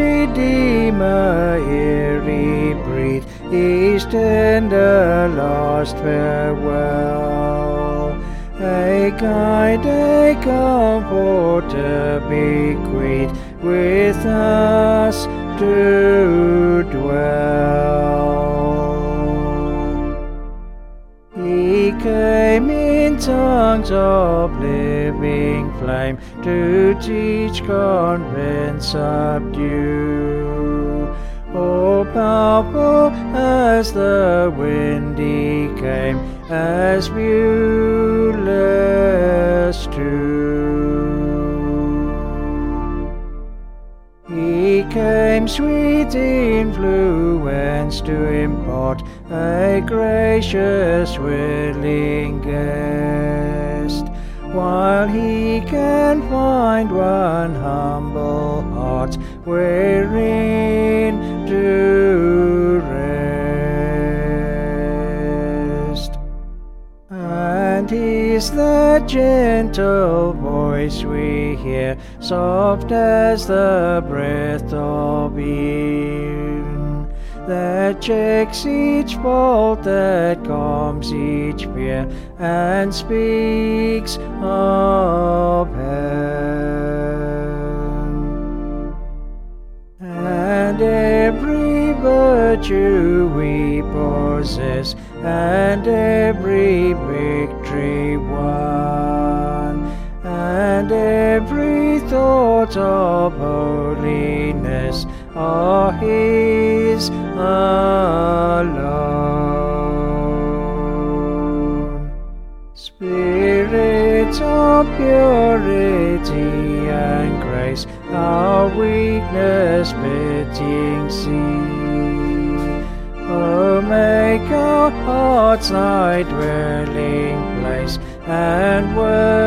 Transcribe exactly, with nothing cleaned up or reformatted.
Redeemer, ere he breathed his tender last farewell. A guide, a comforter bequeathed with us to dwell. He came in tongues of living flame to teach, convince, subdue. Oh, powerful as the wind he came, as viewless too. He came sweet influence to impart, a gracious willing guest, while he can find one humble heart wherein to rest. And is the gentle voice we hear, soft as the breath of Eve, that checks each fault, that calms each fear, and speaks of heaven. And every virtue we possess, and every victory won, and every thought of holiness are his alone. Spirit of purity and grace, our weakness pitying see. Oh, make our hearts thy dwelling place, and worship